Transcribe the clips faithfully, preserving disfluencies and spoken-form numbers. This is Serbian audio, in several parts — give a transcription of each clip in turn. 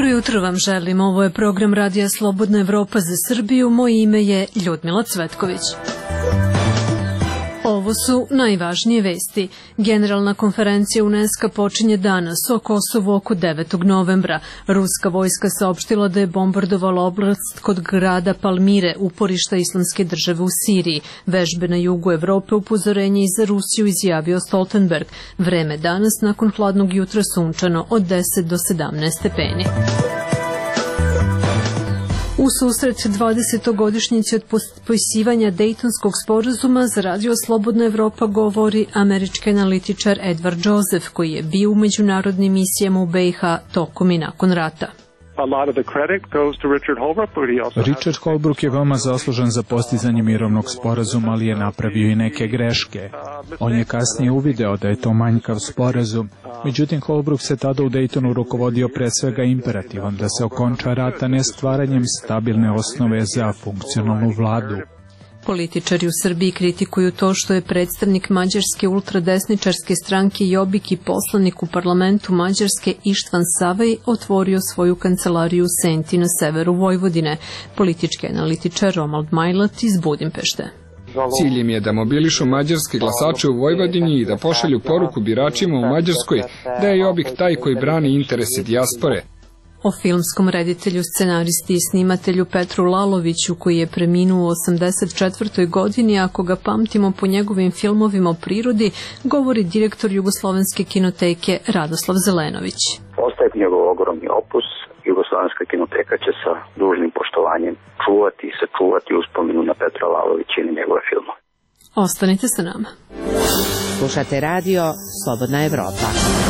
Dobro jutro vam želim. Ovo je program Radija Slobodna Evropa za Srbiju. Moje ime je Ljudmila Cvetković. Ovo su najvažnije vesti. Generalna konferencija UNESCO počinje danas o Kosovu oko devetog novembra. Ruska vojska saopštila da je bombardovala oblast kod grada Palmire, uporišta Islamske države u Siriji. Vežbe na jugu Evrope, upozorenje i za Rusiju, izjavio Stoltenberg. Vreme danas nakon hladnog jutra sunčano od deset do sedamnaest stepeni. U susret dvadesetogodišnjici od potpisivanja Dejtonskog sporazuma za Radio Slobodna Evropa govori američki analitičar Edward Joseph, koji je bio u međunarodnim misijama u B i H tokom i nakon rata. Richard Holbrooke je veoma zaslužan za postizanje mirovnog sporazuma, ali je napravio i neke greške. On je kasnije uvideo da je to manjkav sporazum. Međutim, Holbrooke se tada u Daytonu rukovodio pre svega imperativom da se okonča rata, ne stvaranjem stabilne osnove za funkcionalnu vladu. Političari u Srbiji kritikuju to što je predstavnik mađarske ultradesničarske stranke Jobbik i poslanik u parlamentu Mađarske Ištvan Savej otvorio svoju kancelariju u Senti na severu Vojvodine. Politički analitičar Romuald Majlat iz Budimpešte. Cilj im je da mobilišu mađarske glasače u Vojvodini i da pošalju poruku biračima u Mađarskoj da je Jobbik taj koji brani interese dijaspore. O filmskom reditelju, scenaristi i snimatelju Petru Laloviću, koji je preminuo u osamdeset četvrtoj godini, ako ga pamtimo po njegovim filmovima o prirodi, govori direktor Jugoslovenske kinoteke Radoslav Zelenović. Ostaje njegov ogromni opus. Jugoslovenska kinoteka će sa dužnim poštovanjem čuvati i sačuvati uspomenu na Petra Lalovića i na njegove filmove. Ostanite sa nama. Slušate radio Slobodna Evropa.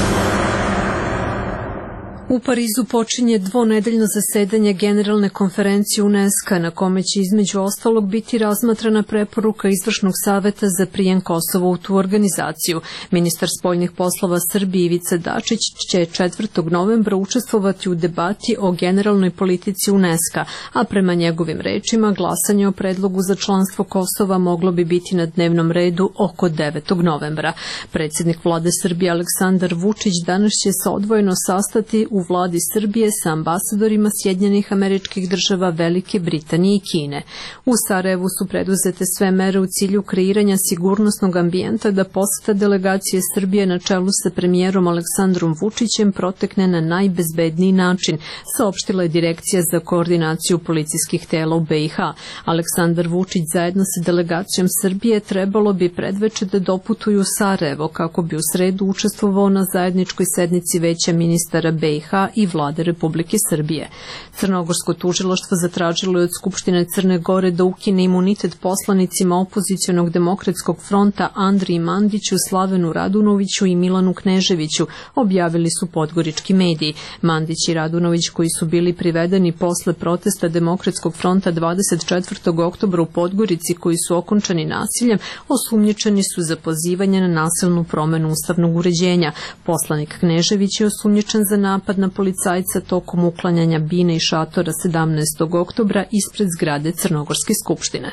U Parizu počinje dvonedeljno zasedanje Generalne konferencije UNESCO, na kome će između ostalog biti razmatrana preporuka Izvršnog saveta za prijem Kosova u tu organizaciju. Ministar spoljnih poslova Srbije Ivica Dačić će četvrtog novembra učestvovati u debati o generalnoj politici UNESCO, a prema njegovim rečima glasanje o predlogu za članstvo Kosova moglo bi biti na dnevnom redu oko devetog novembra. Predsjednik vlade Srbije Aleksandar Vučić danas će se odvojeno sastati u vladi Srbije sa ambasadorima Sjedinjenih Američkih Država, Velike Britanije i Kine. U Sarajevu su preduzete sve mere u cilju kreiranja sigurnosnog ambijenta da poseta delegacije Srbije na čelu sa premijerom Aleksandrom Vučićem protekne na najbezbedniji način, saopštila je Direkcija za koordinaciju policijskih tela u B i H. Aleksandar Vučić zajedno sa delegacijom Srbije trebalo bi predveče da doputuju u Sarajevo kako bi u sredu učestvovao na zajedničkoj sednici Veća ministara B i H i vlade Republike Srbije. Crnogorsko tužilaštvo zatražilo je od Skupštine Crne Gore da ukine imunitet poslanicima opozicionog demokratskog fronta Andriji Mandiću, Slavenu Radunoviću i Milanu Kneževiću, objavili su podgorički mediji. Mandić i Radunović, koji su bili privedeni posle protesta Demokratskog fronta dvadeset četvrtog oktobra u Podgorici, koji su okončani nasiljem, osumnjičeni su za pozivanje na nasilnu promenu ustavnog uređenja. Poslanik Knežević je osumnjičen za napad na policajca tokom uklanjanja bine i šatora sedamnaestog oktobra ispred zgrade Crnogorske skupštine.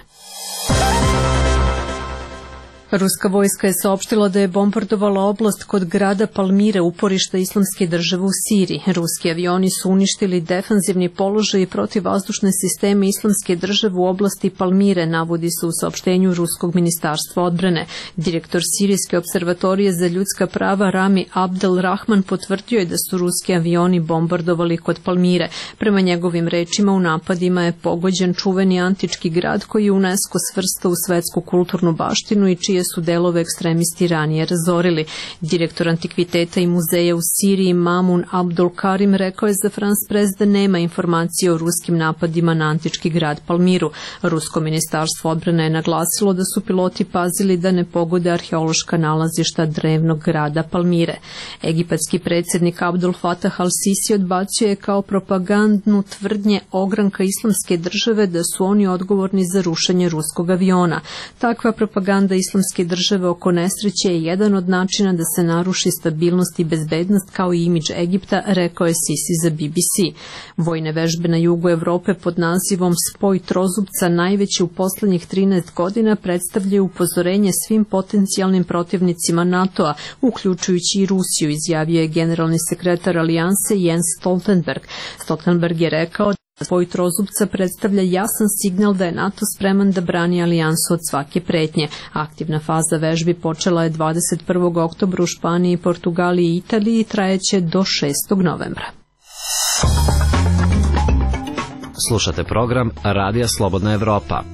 Ruska vojska je saopštila da je bombardovala oblast kod grada Palmire, uporišta Islamske države u Siriji. Ruski avioni su uništili defanzivni položaj i protivvazdušne sisteme Islamske države u oblasti Palmire, navodi se u saopštenju Ruskog ministarstva odbrane. Direktor Sirijske observatorije za ljudska prava Rami Abdel Rahman potvrdio je da su ruski avioni bombardovali kod Palmire. Prema njegovim rečima, u napadima je pogođen čuveni antički grad koji je UNESCO svrstao u svetsku kulturnu baštinu i čije su delove ekstremisti ranije razorili. Direktor antikviteta i muzeja u Siriji Mamun Abdul Karim rekao je za France Press da nema informacije o ruskim napadima na antički grad Palmiru. Rusko ministarstvo odbrane je naglasilo da su piloti pazili da ne pogode arheološka nalazišta drevnog grada Palmire. Egipatski predsjednik Abdul Fatah al-Sisi odbacio je kao propagandnu tvrdnje ogranka Islamske države da su oni odgovorni za rušenje ruskog aviona. Takva propaganda Islamske balkanske države oko nesreće je jedan od načina da se naruši stabilnost i bezbednost kao i imidž Egipta, rekao je Sisi za B B C. Vojne vežbe na jugu Evrope pod nazivom Spoj trozubca, najveće u poslednjih trinaest godina, predstavljaju upozorenje svim potencijalnim protivnicima NATO-a, uključujući i Rusiju, izjavio je generalni sekretar alijanse Jens Stoltenberg. Stoltenberg je rekao da Spoj trozubca predstavlja jasan signal da je NATO spreman da brani alijansu od svake pretnje. Aktivna faza vežbi počela je dvadeset prvog oktobra u Španiji, Portugaliji i Italiji i trajeće do šestog novembra. Slušate program Radija Slobodna Evropa.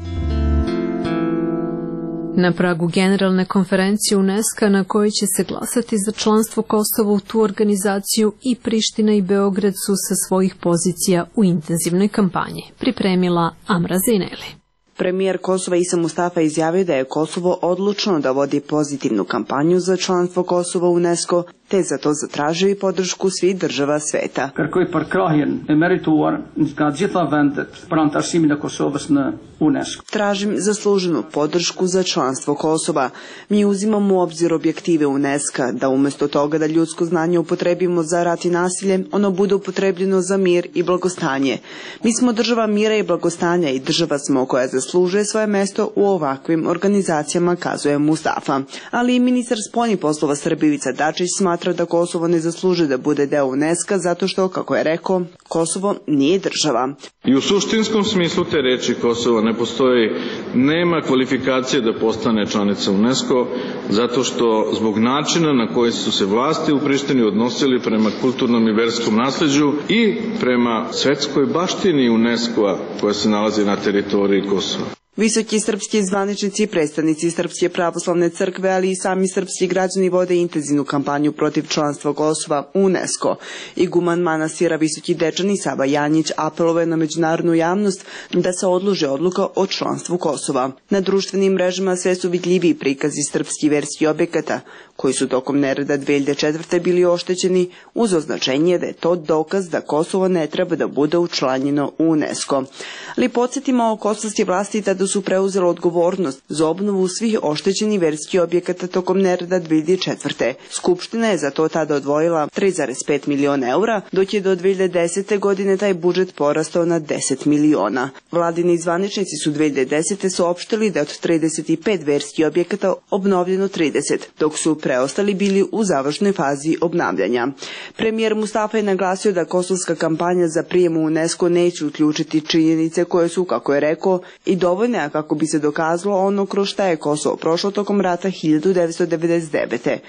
Na pragu generalne konferencije UNESCO na kojoj će se glasati za članstvo Kosova u tu organizaciju, i Priština i Beograd su sa svojih pozicija u intenzivnoj kampanji, pripremila Amra Zineli. Premijer Kosova Isa Mustafa izjavio da je Kosovo odlučno da vodi pozitivnu kampanju za članstvo Kosova u UNESCO, te za to zatražio i podršku svih država sveta. Kërkoj përkrahjen e merituar nga gjitha vendet për antarësimin e Kosovës në UNESCO. Tražim zasluženu podršku za članstvo Kosova. Mi uzimamo u obzir objektive UNESCO, da umesto toga da ljudsko znanje upotrebimo za rat i nasilje, ono bude upotrebljeno za mir i blagostanje. Mi smo država mira i blagostanja i država smo koja zaslužuje svoje mesto u ovakvim organizacijama, kazuje Mustafa. Ali i ministar spoljnih poslova Srbije Ivica Dačić smatra da Kosovo ne zaslužuje da bude deo UNESCO zato što, kako je rekao, Kosovo nije država. I u suštinskom smislu te reči Kosovo ne postoji, nema kvalifikacije da postane članica UNESCO, zato što zbog načina na koji su se vlasti u Prištini odnosili prema kulturnom i verskom nasleđu i prema svetskoj baštini UNESCO-a koja se nalazi na teritoriji Kosova. Visoki srpski zvaničnici, predstavnici Srpske pravoslavne crkve, ali i sami srpski građani vode intenzivnu kampanju protiv članstva Kosova u UNESCO. Iguman manastira Visoki Dečani Sava Janjić apelovao je na međunarodnu javnost da se odloži odluka o članstvu Kosova. Na društvenim mrežama sve su vidljiviji prikazi srpskih verskih objekata, koji su tokom nereda dve hiljade četvrte bili oštećeni, uz označenje da je to dokaz da Kosovo ne treba da bude učlanjeno u UNESCO. Ali podsjetimo, kosovske vlasti tada su preuzele odgovornost za obnovu svih oštećenih verskih objekata tokom nereda dve hiljade četvrte. Skupština je za to tada odvojila tri zarez pet miliona eura, dok je do dve hiljade desete. godine taj budžet porastao na deset miliona. Vladini zvaničnici su dve hiljade desete. saopštili da je od trideset pet verskih objekata obnovljeno trideset, dok su preostali bili u završnoj fazi obnavljanja. Premijer Mustafa je naglasio da kosovska kampanja za prijem u UNESCO neće uključiti činjenice koje su, kako je rekao, i dovoljne kako bi se dokazalo ono kroz šta je Kosovo prošlo tokom rata hiljadu devetsto devedeset devete.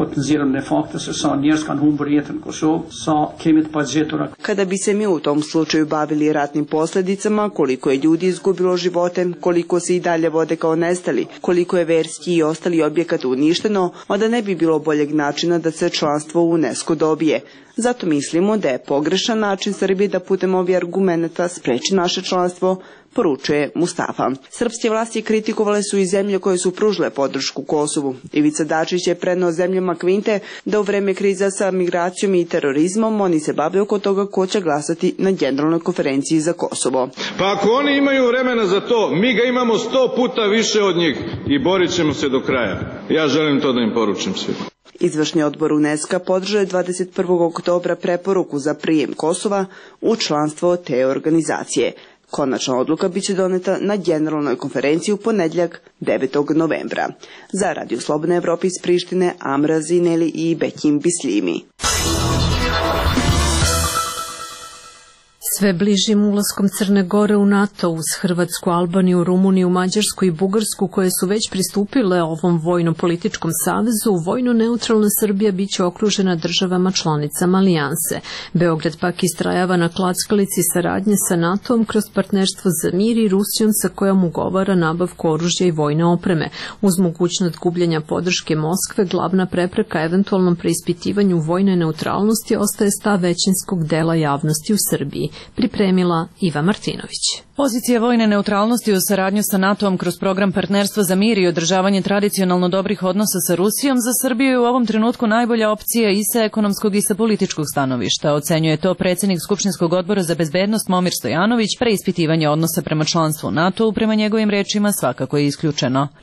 Kada bi se mi u tom slučaju bavili ratnim posljedicama, koliko je ljudi izgubilo živote, koliko se i dalje vode kao nestali, koliko je verski i ostali objekat uništeno, onda ne bi bilo boljeg načina da se članstvo u UNESCO dobije. Zato mislimo da je pogrešan način Srbije da putem ovih argumenta spreči naše članstvo, poručuje Mustafa. Srpske vlasti kritikovale su i zemlje koje su pružile podršku Kosovu. Ivica Dačić je preneo zemljama Kvinte da u vreme kriza sa migracijom i terorizmom oni se bave oko toga ko će glasati na generalnoj konferenciji za Kosovo. Pa ako oni imaju vremena za to, mi ga imamo sto puta više od njih i borit ćemo se do kraja. Ja želim to da im poručim svima. Izvršni odbor UNESCO podržao je dvadeset prvog oktobra preporuku za prijem Kosova u članstvo te organizacije. Konačna odluka biće doneta na generalnoj konferenciji u ponedjeljak devetog novembra. Za Radio Slobodna Evropa iz Prištine, Amra Zineli i Bekim Bislimi. Sve bližim ulaskom Crne Gore u NATO uz Hrvatsku, Albaniju, Rumuniju, Mađarsku i Bugarsku, koje su već pristupile ovom vojno-političkom savezu, vojno-neutralna Srbija biće okružena državama članicama alijanse. Beograd pak istrajava na klackalici saradnje sa NATOom kroz partnerstvo za mir i Rusijom sa kojom ugovara nabavku oružja i vojne opreme. Uz mogućnost gubljenja podrške Moskve, glavna prepreka eventualnom preispitivanju vojne neutralnosti ostaje stav većinskog dela javnosti u Srbiji. Pripremila Iva Martinović. Pozicija vojne neutralnosti u saradnju sa NATOom kroz program partnerstva za mir i održavanje tradicionalno dobrih odnosa sa Rusijom za Srbiju je u ovom trenutku najbolja opcija i sa ekonomskog i sa političkog stanovišta. Ocenjuje to predsjednik Skupštinskog odbora za bezbednost Momir Stojanović. Preispitivanje odnosa prema članstvu NATO prema njegovim rečima svakako je isključeno. Prvo što je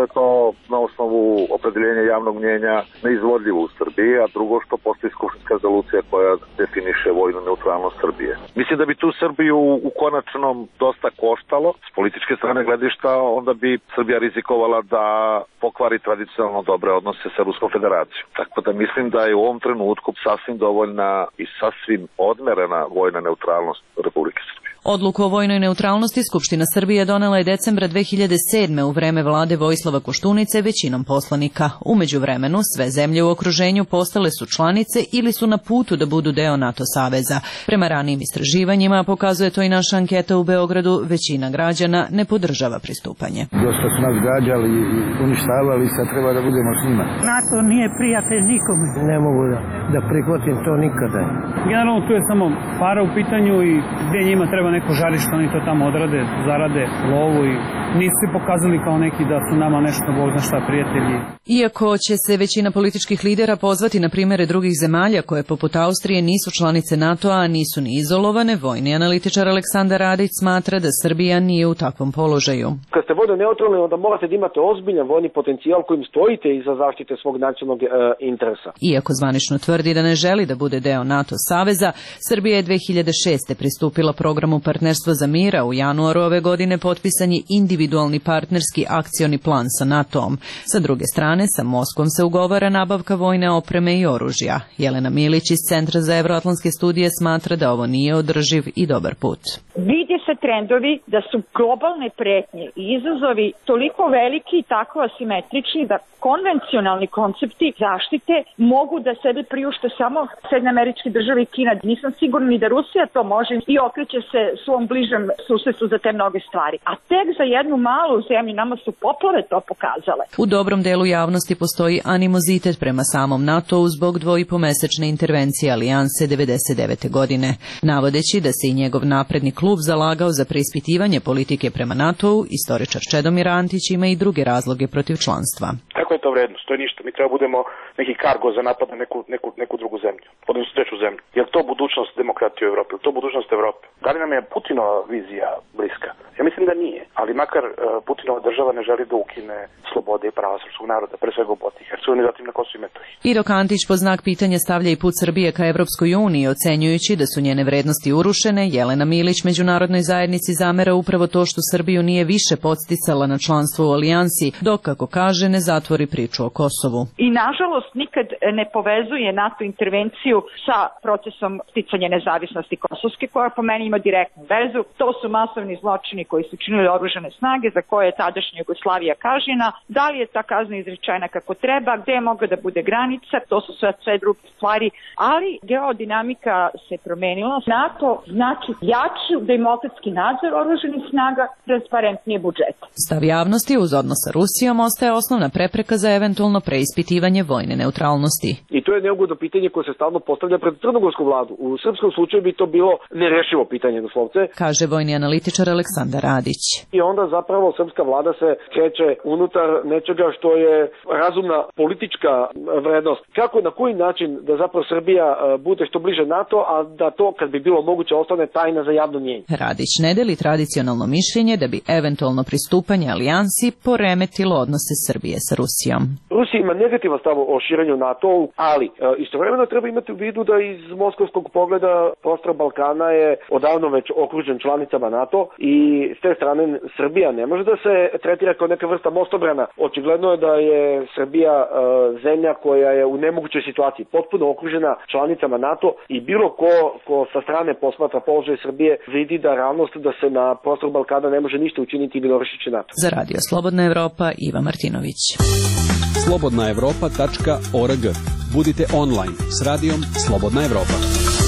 je to na osnovu opredeljenja javnog mnjenja neizvodljivo u Srbiji, a drugo što postoji skupštinska rezolucija koja definiše vojnu neutralnost Srbije. Mislim da bi tu Srbiju u konačnom dosta koštalo. S političke strane gledišta onda bi Srbija rizikovala da pokvari tradicionalno dobre odnose sa Ruskom federacijom. Tako da mislim da je u ovom trenutku sasvim dovoljna i sasvim odmerena vojna neutralnost Republike Srbije. Odluku o vojnoj neutralnosti Skupština Srbije donela je decembra dve hiljade sedme u vreme vlade Vojislava Koštunice većinom poslanika. Umeđu vremenu sve zemlje u okruženju postale su članice ili su na putu da budu deo NATO saveza. Prema ranijim istraživanjima, pokazuje to i naša anketa u Beogradu, većina građana ne podržava pristupanje. Dosta su nas gađali i uništavali, sad treba da budemo s njima. NATO nije prijatelj nikome. Ne mogu da, da prihvatim to nikada. Generalno tu je samo para u pitanju i gdje njima treba neko žarište, oni to tamo odrade, zarade lovu i nisu se pokazali kao neki da su nama nešto, Bog zna šta, prijatelji. Iako će se većina političkih lidera pozvati na primere drugih zemalja koje poput Austrije nisu članice NATO-a, a nisu ni izolovane, vojni analitičar Aleksandar Radić smatra da Srbija nije u takvom položaju. Kad ste vojno neutralni, onda morate da imate ozbiljan vojni potencijal kojim stojite iza zaštite svog nacionalnog e, interesa. Iako zvanično tvrdi da ne želi da bude deo NATO saveza, Srbija je dve hiljade šeste pristupila programu Partnerstva za mira. U januaru ove godine potpisan je individualni partnerski akcioni plan sa NATO-om. Sa druge strane, sa Moskvom se ugovara nabavka vojne opreme i oružja. Jelena Milić iz Centra za evroatlantske studije smatra da ovo nije održiv i dobar put. Vide se trendovi da su globalne pretnje i izazovi toliko veliki i tako asimetrični da konvencionalni koncepti zaštite mogu da sebe priušte samo Sjedinjene Američke Države i Kina. Nisam sigurna ni da Rusija to može i okreće se svom bližem susretu za te mnoge stvari. A tek za jednu malu zemlju, nama su poplave to pokazale. U dobrom delu javnosti postoji animozitet prema samom NATO-u zbog dvoipomesečne intervencije alijanse devedeset devete godine. Navodeći da se i njegov napredni klub zalagao za preispitivanje politike prema NATO-u, istoričar Čedomir Antić ima i druge razloge protiv članstva. Kako je to vrednost? To je ništa. Mi treba budemo neki kargo za napad na neku, neku, neku drugu zemlju, odnosno treću zemlju. Je li to budućnost demokratije u Evropi? Je li to budućnost Evrope? Da li nam je Putinova vizija bliska? Ja mislim da nije, ali makar uh, Putinova država ne želi da ukine slobode i prava srpskog naroda, pre svega u Bosni i Hercegovini, zatim na Kosovu i Metohiji. I dok Antić po znak pitanja stavlja i put Srbije ka Evropskoj uniji, ocenjujući da su njene vrednosti urušene, Jelena Milić međunarodnoj zajednici zamera upravo to što Srbiju nije više podsticala na članstvo u alijansi, dok, kako kaže, ne zatvori priču o Kosovu. I nažalost nikad ne povezuje NATO intervenciju sa procesom sticanja nezavisnosti kosovske, koja po meni ima direktnu vezu. To su masovni zločini koji su činili oružane snage, za koje je tadašnja Jugoslavija kažnjena. Da li je ta kazna izrečena kako treba, gde je mogla da bude granica, to su sve, sve druge stvari, ali geodinamika se promenila. NATO znači jači demokratski nadzor oružanih snaga, transparentnije budžet. Stav javnosti uz odnos sa Rusijom ostaje osnovna prepreka za eventualno preispitivanje vojne neutralnosti. I to je neugodno pitanje koje se stalno postavlja pred crnogorsku vladu. U srpskom slučaju bi to bilo nerešivo pitanje, doslovce. Kaže vojni analitičar Aleksandar Radić. I onda zapravo srpska vlada se kreće unutar nečega što je razumna politička vrednost. Kako, na koji način da zapravo Srbija bude što bliže NATO, a da to, kad bi bilo moguće, ostane tajna za javno mnjenje. Radić ne deli tradicionalno mišljenje da bi eventualno pristupanje alijansi poremetilo odnose Srbije sa Rusijom. Rusija ima negativan stav o širenju NATO-u, ali e, istovremeno treba imati u vidu da iz moskovskog pogleda prostor Balkana je odavno već okružen članicama NATO i s te strane Srbija ne može da se tretira kao neka vrsta mostobrana. Očigledno je da je Srbija e, zemlja koja je u nemogućoj situaciji, potpuno okružena članicama NATO i bilo ko, ko sa strane posmatra položaj Srbije vidi da realnost da se na prostor Balkana ne može ništa učiniti i bilo rešiće NATO. Za Radio Slobodna Evropa, Iva Martinović. slobodna evropa tačka org. Budite online s radijom Slobodna Evropa.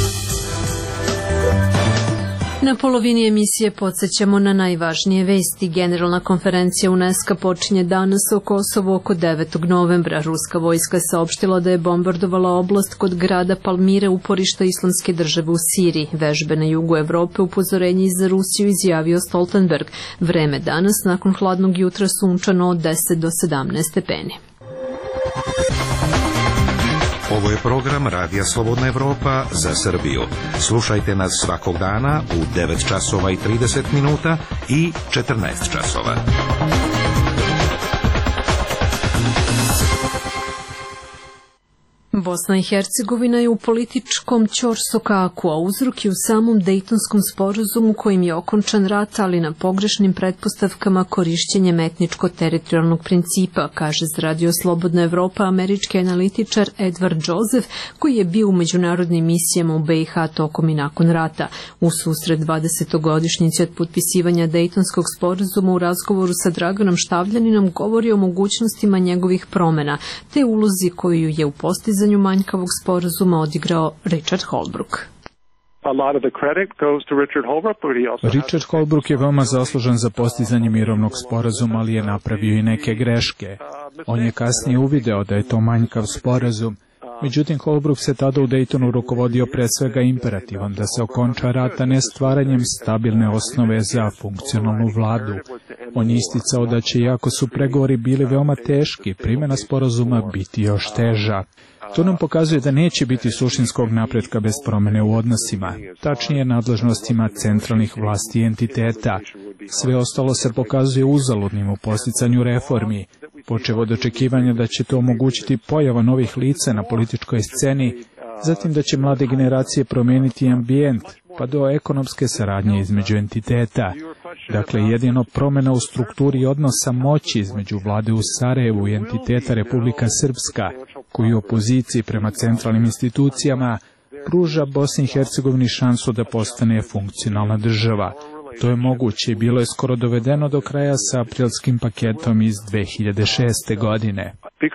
Na polovini emisije podsjećamo na najvažnije vesti. Generalna konferencija UNESCO počinje danas o Kosovu oko devetog novembra. Ruska vojska je saopštila da je bombardovala oblast kod grada Palmire, uporišta Islamske države u Siriji. Vežbe na jugu Evrope, upozorenje i za Rusiju, izjavio Stoltenberg. Vreme danas nakon hladnog jutra sunčano od deset do sedamnaest stepeni. Ovo je program Radija Slobodna Evropa za Srbiju. Slušajte nas svakog dana u devet časova i trideset minuta i četrnaest časova. Bosna i Hercegovina je u političkom ćorsokaku, a uzrok je u samom Dejtonskom sporazumu kojim je okončan rat, ali na pogrešnim pretpostavkama korišćenjem etničko-teritorijalnog principa, kaže za Radio Slobodna Evropa američki analitičar Edward Joseph, koji je bio u međunarodnim misijama u B i H tokom i nakon rata. U susret dvadesetogodišnjici od potpisivanja Dejtonskog sporazuma u razgovoru sa Draganom Štavljaninom govori o mogućnostima njegovih promena, te ulozi koju je u postizanju manjkavog sporazuma odigrao Richard Holbrooke. Richard Holbrooke je veoma zaslužan za postizanje mirovnog sporazuma, ali je napravio i neke greške. On je kasnije uvideo da je to manjkav sporazum. Međutim, Holbrooke se tada u Daytonu rukovodio pre svega imperativom da se okonča rat, a ne stvaranjem stabilne osnove za funkcionalnu vladu. On je isticao da će, iako su pregovori bili veoma teški, primjena sporazuma biti još teža. To nam pokazuje da neće biti suštinskog napretka bez promene u odnosima, tačnije nadležnostima centralnih vlasti i entiteta. Sve ostalo se pokazuje uzaludnim u posticanju reformi, počev od očekivanja da će to omogućiti pojava novih lica na političkoj sceni, zatim da će mlade generacije promijeniti ambijent, pa do ekonomske saradnje između entiteta. Dakle, jedino promjena u strukturi odnosa moći između vlade u Sarajevu i entiteta Republika Srpska, koji u opoziciji prema centralnim institucijama pruža Bosni i Hercegovini šansu da postane funkcionalna država. To je moguće i bilo je skoro dovedeno do kraja sa aprilskim paketom iz dve hiljade šeste. godine.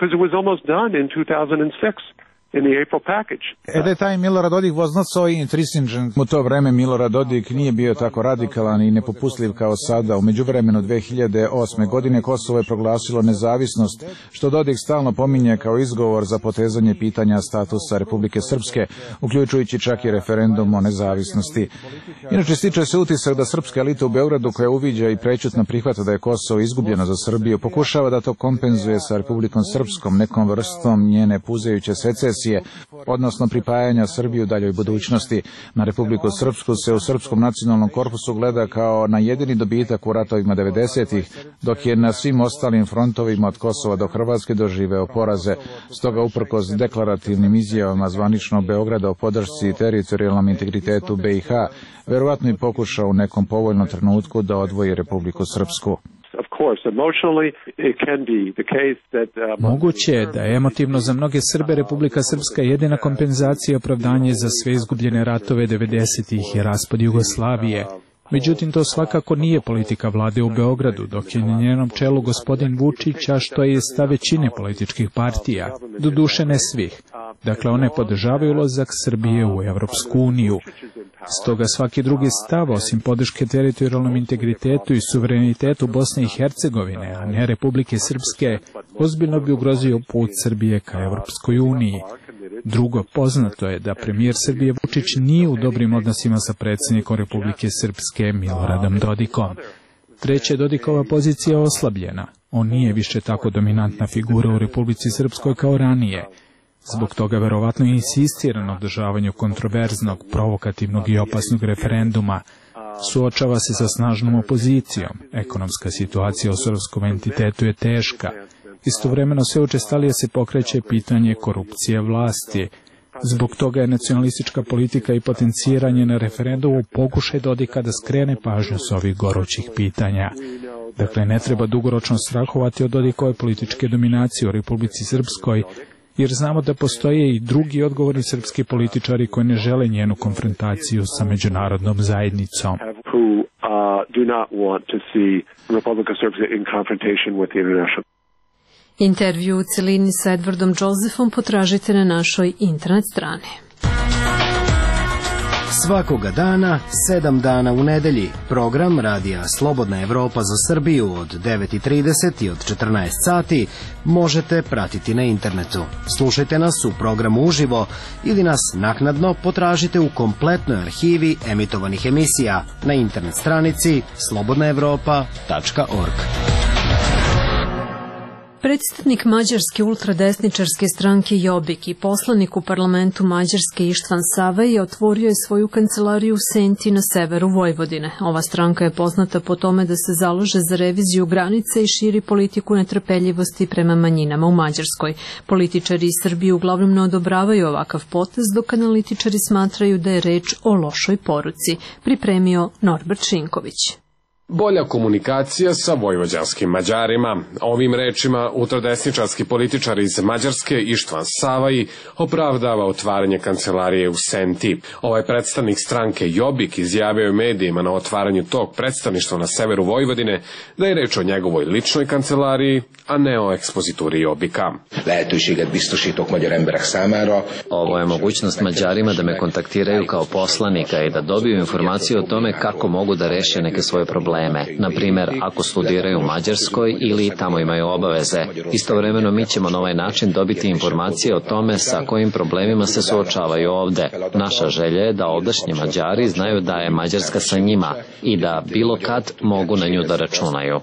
At that time Milorad Dodik was not so intransigent. U to vreme Milorad Dodik nije bio tako radikalan i nepopustljiv kao sada. U međuvremenu dve hiljade osme. godine Kosovo je proglasilo nezavisnost, što Dodik stalno pominje kao izgovor za potezanje pitanja statusa Republike Srpske, uključujući čak i referendum o nezavisnosti. Inače, stiče se utisak da srpska elita u Beogradu, koja uviđa i prećutno prihvata da je Kosovo izgubljeno za Srbiju, pokušava da to kompenzuje sa Republikom Srpskom, nekom vrstom njene puzajuće secesije, odnosno pripajanja Srbije u daljoj budućnosti. Na Republiku Srpsku se u Srpskom nacionalnom korpusu gleda kao na jedini dobitak u ratovima devedesetih, dok je na svim ostalim frontovima od Kosova do Hrvatske doživeo poraze. Stoga, uprkos deklarativnim izjavama zvaničnog Beograda o podršci teritorijalnom integritetu B i H, verovatno i pokušao u nekom povoljnom trenutku da odvoji Republiku Srpsku. Moguće je da je emotivno za mnoge Srbe Republika Srpska jedina kompenzacija i opravdanje za sve izgubljene ratove devedesetih i raspad Jugoslavije. Međutim, to svakako nije politika vlade u Beogradu, dok je na njenom čelu gospodin Vučić, a što je stav većine političkih partija, doduše ne svih. Dakle, one podržavaju ulazak Srbije u Evropsku uniju. Stoga svaki drugi stav, osim podrške teritorijalnom integritetu i suverenitetu Bosne i Hercegovine, a ne Republike Srpske, ozbiljno bi ugrozio put Srbije ka Evropskoj uniji. Drugo, poznato je da premijer Srbije Vučić nije u dobrim odnosima sa predsjednikom Republike Srpske Miloradom Dodikom. Treće, Dodikova pozicija je oslabljena. On nije više tako dominantna figura u Republici Srpskoj kao ranije. Zbog toga verovatno insistira na održavanju kontroverznog, provokativnog i opasnog referenduma. Suočava se sa snažnom opozicijom. Ekonomska situacija u srpskom entitetu je teška. Istovremeno sve učestalije se pokreće pitanje korupcije vlasti. Zbog toga je nacionalistička politika i potenciranje na referendumu pokušaj Dodika da skrene pažnju s ovih gorućih pitanja. Dakle, ne treba dugoročno strahovati od Dodikove političke dominacije u Republici Srpskoj, jer znamo da postoje i drugi odgovorni srpski političari koji ne žele njenu konfrontaciju sa međunarodnom zajednicom. Intervju u celini sa Edwardom Josephom potražite na našoj internet strani. Svakoga dana, sedam dana u nedelji, program Radija Slobodna Evropa za Srbiju od devet i trideset i od četrnaest sati možete pratiti na internetu. Slušajte nas u programu uživo ili nas naknadno potražite u kompletnoj arhivi emitovanih emisija na internet stranici slobodna evropa tačka org. Predstavnik mađarske ultradesničarske stranke Jobbik i poslanik u parlamentu Mađarske Ištvan Savaj otvorio je svoju kancelariju u Senti na severu Vojvodine. Ova stranka je poznata po tome da se zalaže za reviziju granice i širi politiku netrpeljivosti prema manjinama u Mađarskoj. Političari iz Srbije uglavnom ne odobravaju ovakav potez, dok analitičari smatraju da je reč o lošoj poruci. Pripremio Norbert Šinković. Bolja komunikacija sa vojvođanskim Mađarima. Ovim rečima ultradesničarski političar iz Mađarske Ištvan Savaj opravdava otvaranje kancelarije u Senti. Ovaj predstavnik stranke Jobbik izjavio je medijima na otvaranju tog predstavništva na severu Vojvodine da je reč o njegovoj ličnoj kancelariji, a ne o ekspozituri Jobbika. Ovo je mogućnost Mađarima da me kontaktiraju kao poslanika i da dobiju informaciju o tome kako mogu da reše neke svoje probleme. Na primer, ako studiraju u Mađarskoj ili tamo imaju obaveze. Istovremeno mi ćemo na ovaj način dobiti informacije o tome sa kojim problemima se suočavaju ovde. Naša želja je da ovdašnji Mađari znaju da je Mađarska sa njima i da bilo kad mogu na nju da računaju.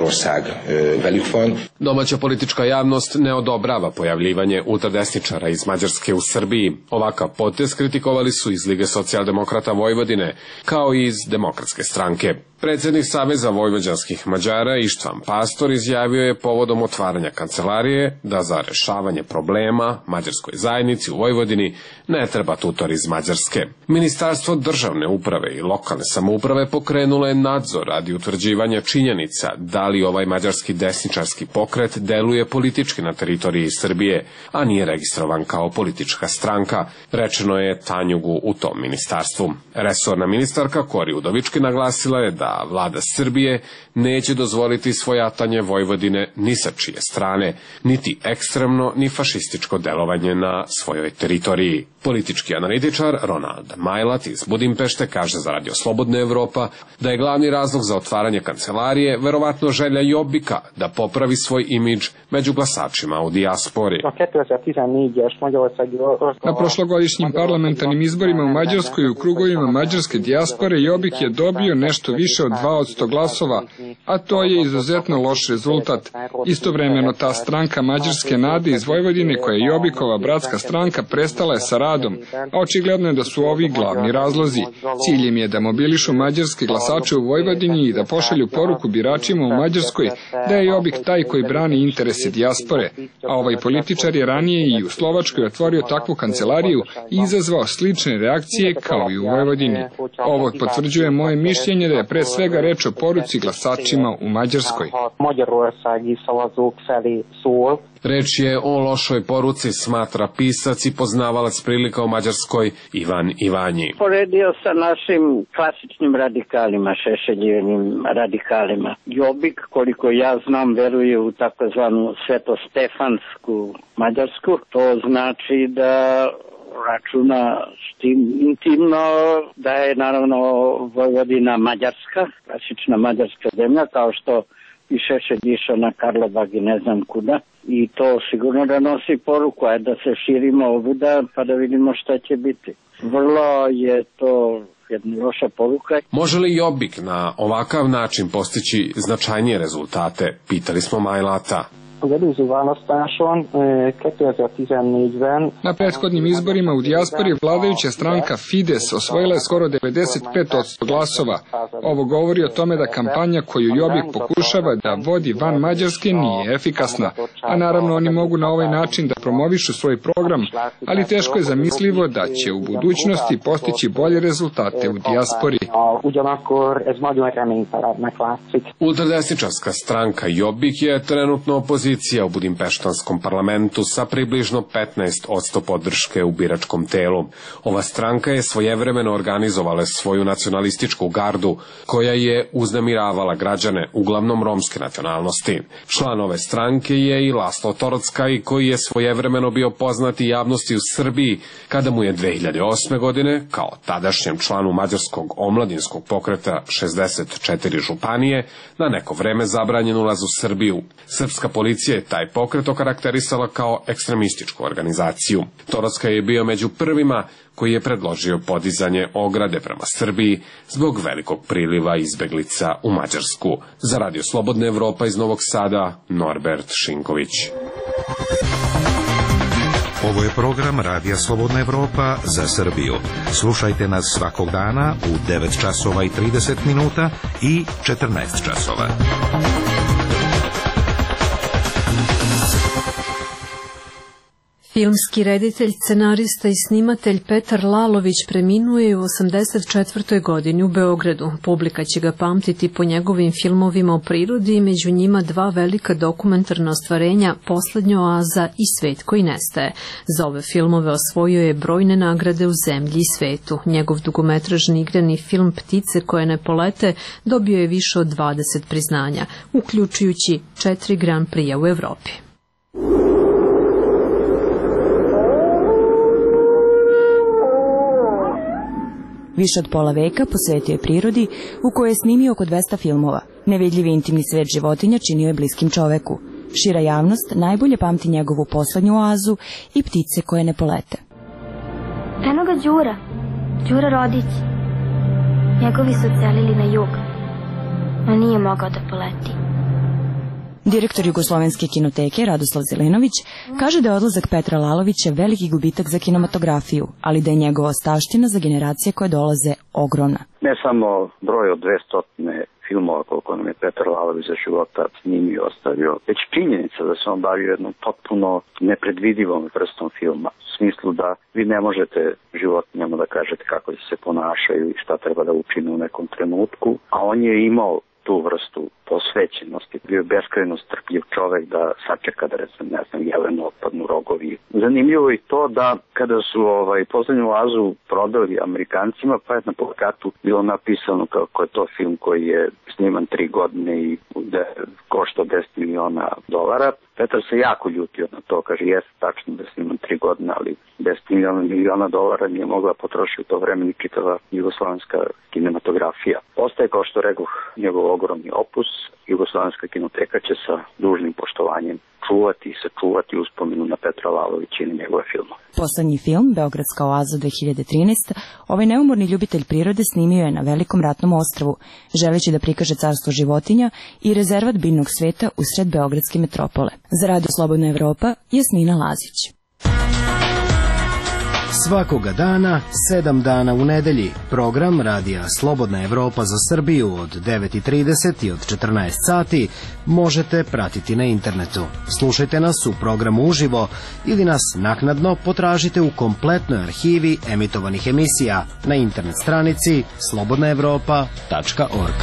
Domaća politička javnost ne odobrava pojavljivanje ultradesničara iz Mađarske u Srbiji. Ovakav potez kritikovali su iz Lige socijaldemokrata Vojvodine, kao i iz Demokratske stranke. Predsjednik Saveza vojvođanskih Mađara Ištvan Pastor izjavio je povodom otvaranja kancelarije da za rešavanje problema mađarskoj zajednici u Vojvodini ne treba tutor iz Mađarske. Ministarstvo državne uprave i lokalne samouprave pokrenulo je nadzor radi utvrđivanja činjenica da li ovaj mađarski desničarski pokret deluje politički na teritoriji Srbije, a nije registrovan kao politička stranka, rečeno je Tanjugu u tom ministarstvu. Resorna ministarka Kori Udovički naglasila je da vlada Srbije neće dozvoliti svojatanje Vojvodine ni sa čije strane, niti ekstremno, ni fašističko delovanje na svojoj teritoriji. Politički analitičar Ronald Majlat iz Budimpešte kaže za Radio Slobodna Evropa da je glavni razlog za otvaranje kancelarije verovatno želja Jobbika da popravi svoj imidž među glasačima u dijaspori. Na prošlogodišnjim parlamentarnim izborima u Mađarskoj i u krugovima mađarske dijaspore Jobbik je dobio nešto više od dva posto glasova, a to je izuzetno loš rezultat. Istovremeno ta stranka Mađarske nade iz Vojvodine, koja je Jobbikova bratska stranka, prestala je sa radom, a očigledno je da su ovi glavni razlozi. Cilj im je da mobilišu mađarske glasače u Vojvodini i da pošalju poruku biračima u Mađarskoj da je Jobbik taj koji brani interese dijaspore, a ovaj političar je ranije i u Slovačkoj otvorio takvu kancelariju i izazvao slične reakcije kao i u Vojvodini. Ovo potvrđuje moje mišljenje da je pre svega reč o poruci glasačima u Mađarskoj. Reč je o lošoj poruci, smatra pisac i poznavalac prilika u Mađarskoj Ivan Ivanji. Poredio sa našim klasičnim radikalima, Šešeljevim radikalima. Jobbik, koliko ja znam, veruje u takozvanu svetostefansku Mađarsku. To znači da računa s tim intimno da je naravno Vojvodina Mađarska, klasična mađarska zemlja, kao što i Šešelj išao na Karlobag i ne znam kuda. I to sigurno da nosi poruku, je da se širimo ovuda pa da vidimo šta će biti. Vrlo je to jedna loša poruka. Može li Jobbik na ovakav način postići značajnije rezultate? Pitali smo Majlata. Na prethodnim izborima u dijaspori vladajuća stranka Fides osvojila je skoro devedeset pet posto glasova. Ovo govori o tome da kampanja koju Jobbik pokušava da vodi van Mađarske nije efikasna, a naravno oni mogu na ovaj način da promovišu svoj program, ali teško je zamislivo da će u budućnosti postići bolje rezultate u dijaspori. Ultradesničarska stranka Jobbik je trenutno opozicija u budimpeštanskom parlamentu sa približno petnaest posto podrške u biračkom telu. Ova stranka je svojevremeno organizovala svoju nacionalističku gardu, koja je uznemiravala građane, uglavnom romske nacionalnosti. Član ove stranke je i Laslo Torockaj, koji je svojevremeno nevremeno bio poznati javnosti u Srbiji, kada mu je dve hiljade osme. godine, kao tadašnjem članu mađarskog omladinskog pokreta šezdeset četiri županije, na neko vreme zabranjen ulaz u Srbiju. Srpska policija je taj pokret okarakterisala kao ekstremističku organizaciju. Torocka je bio među prvima koji je predložio podizanje ograde prema Srbiji zbog velikog priliva izbeglica u Mađarsku. Za Radio Slobodna Evropa iz Novog Sada, Norbert Šinković. Ovo je program Radija Slobodna Evropa za Srbiju. Slušajte nas svakog dana u devet časova i trideset minuta i četrnaest časova. Filmski reditelj, scenarista i snimatelj Petar Lalović preminuo je u osamdeset četvrtoj. godini u Beogradu. Publika će ga pamtiti po njegovim filmovima o prirodi i među njima dva velika dokumentarna ostvarenja Poslednja oaza i Svet koji nestaje. Za ove filmove osvojio je brojne nagrade u zemlji i svetu. Njegov dugometražni igrani film Ptice koje ne polete dobio je više od dvadeset priznanja, uključujući četiri Grand Prix u Evropi. Više od pola veka posvetio je prirodi, u kojoj je snimio oko dvesta filmova. Nevidljivi intimni svet životinja činio je bliskim čoveku. Šira javnost najbolje pamti njegovu Poslednju oazu i Ptice koje ne polete. Eno ga Đura, Đura Rodić. Njegovi su odselili na jug, no nije mogao da poleti. Direktor Jugoslovenske kinoteke Radoslav Zelenović kaže da je odlazak Petra Lalovića veliki gubitak za kinematografiju, ali da je njegova ostavština za generacije koje dolaze ogromna. Ne samo broj od dvesta filmova koliko nam je Petar Lalović za života snimio i ostavio, već činjenica da se on bavio jednom potpuno nepredvidivom vrstom filma. U smislu da vi ne možete životinjama da kažete kako se ponašaju i šta treba da učine u nekom trenutku, a on je imao tu vrstu posvećenosti. Bio je beskrajno strpljiv čovek da sačeka da, recimo, ne znam, jelenu otpadnu rogovi. Zanimljivo je to da kada su ovaj, Poslednju oazu prodali Amerikancima, pa je na plakatu bilo napisano kako je to film koji je sniman tri godine i da košta deset miliona dolara. Petar se jako ljutio na to, kaže, jeste tačno da sniman tri godine, ali deset miliona dolara nije mogla potrošiti u to vreme ni čitava jugoslovenska kinematografija. Ostaje, kao što rekoh, njegov ogromni opus. Jugoslovenska kinoteka će sa dužnim poštovanjem čuvati i sačuvati uspomenu na Petra Lalovića i na njegove filmove. Poslednji film, Beogradska oaza dve hiljade trinaeste. Ovaj neumorni ljubitelj prirode snimio je na velikom ratnom ostrvu, želeći da prikaže carstvo životinja i rezervat biljnog sveta usred beogradske metropole. Za Radio Slobodna Evropa, Jasmina Lazić. Svakoga dana, sedam dana u nedelji, program Radija Slobodna Evropa za Srbiju od devet i trideset i od četrnaest sati možete pratiti na internetu. Slušajte nas u programu uživo ili nas naknadno potražite u kompletnoj arhivi emitovanih emisija na internet stranici slobodna evropa tačka org.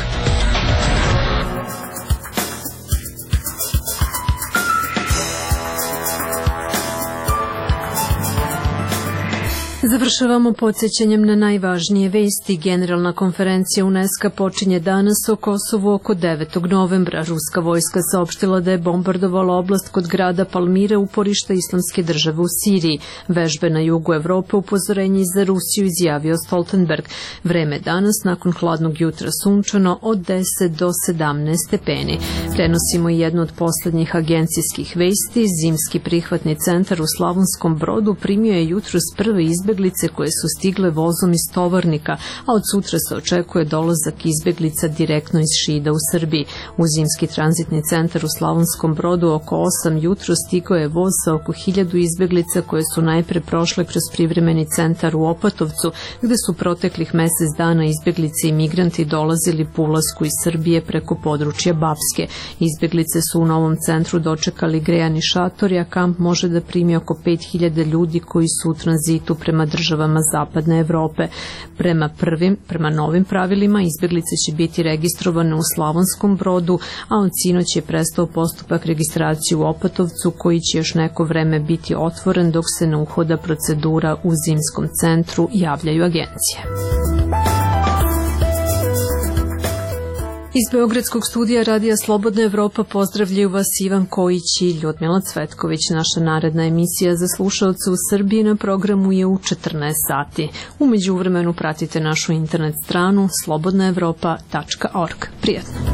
Završavamo podsjećanjem na najvažnije vesti. Generalna konferencija UNESCO počinje danas o Kosovu oko devetog novembra. Ruska vojska saopštila da je bombardovala oblast kod grada Palmire, uporišta Islamske države u Siriji. Vežbe na jugu Evrope upozorenje i za Rusiju, izjavio Stoltenberg. Vreme danas nakon hladnog jutra sunčano od deset do sedamnaest stepeni. Prenosimo i jednu od poslednjih agencijskih vesti. Zimski prihvatni centar u Slavonskom Brodu primio je jutros prve izbeglice koje su stigle vozom iz Tovarnika, a od sutra se očekuje dolazak izbeglica direktno iz Šida u Srbiji. U Zimski tranzitni centar u Slavonskom Brodu oko osam jutro stigao je voz sa oko hiljadu izbeglica koje su najpre prošle kroz privremeni centar u Opatovcu, gde su proteklih mesec dana izbeglice i migranti dolazili po ulasku iz Srbije preko područja Bapske. Izbeglice su u novom centru dočekali grejani šatori, a kamp može da primi oko pet hiljada ljudi koji su u tranzitu prema državama Zapadne Evrope. Prema prvim, prema novim pravilima, izbeglice će biti registrovane u Slavonskom Brodu, a od sinoć je prestao postupak registracije u Opatovcu, koji će još neko vreme biti otvoren dok se ne uhoda procedura u Zimskom centru, javljaju agencije. Iz Beogradskog studija Radija Slobodna Evropa pozdravljaju vas Ivan Kojić i Ljudmila Cvetković. Naša naredna emisija za slušaoce u Srbiji na programu je u četrnaest sati. U međuvremenu pratite našu internet stranu slobodna evropa tačka org. Prijetno!